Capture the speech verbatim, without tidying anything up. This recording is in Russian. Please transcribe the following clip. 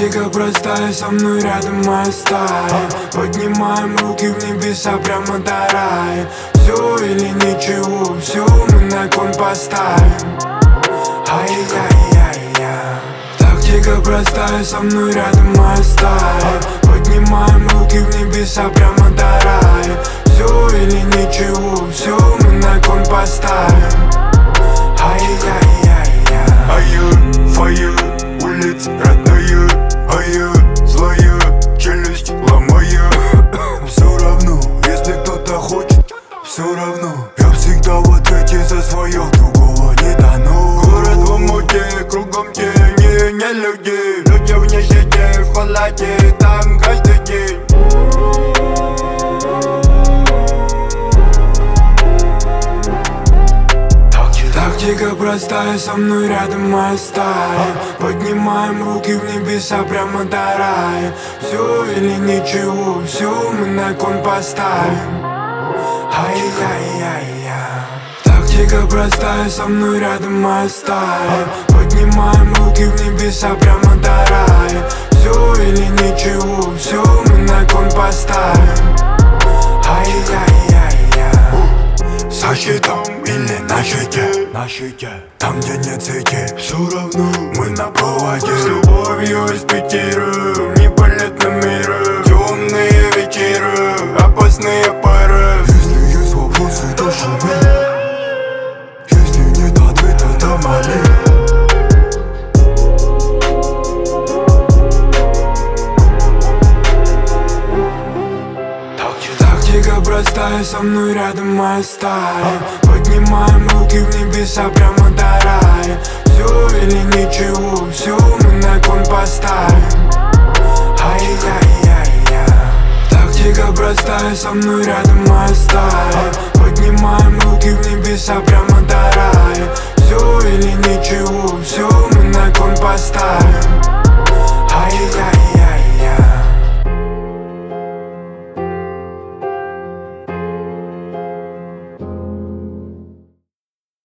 Тактика простая, со мной рядом моя стая. Поднимаем руки в небеса, прямо до рая. Все или ничего, все мы на кон поставим. Ай-яй-яй-яй. Тактика простая, со мной рядом моя стая. Поднимаем руки в небеса, прямо до рая. Все или ничего, все мы на кон поставим. Ай-яй-яй-яй. Ай, фае, улиц родные. Ай, злая, челюсть ломая. Все равно, если кто-то хочет, все равно. Я всегда в ответе за свое, другого не дано. Город в омуте, кругом тени, не люди. Люди в нищете, в холоде, там каждый день. Тактика простая, со мной рядом моя стая. Поднимаем руки в небеса, прямо до рая. Все или ничего, все мы на кон поставим. Ай-яй-яй-яй. Тактика простая, со мной рядом моя стая. Поднимаем руки в небеса, прямо до рая. Все или ничего, все мы на кон поставим. Ай-яй-яй-яй. Со щитом или на щите, На щите. там где нет сети, все равно мы на проводе. С любовью из Питера, не полет на мира. Темные вечера, опасные пары. Если есть вопросы, то шуми. Если нет ответа, то моли. Тактика простая, со мной рядом моя стая. Поднимаем руки в небеса, прямо до рая. Все или ничего, все мы на кон поставим. Ай-яй-яй-яй. Тактика простая, со мной рядом моя стая. Поднимаем руки в небеса, прямо до рая. Все или ничего, все мы на кон поставим.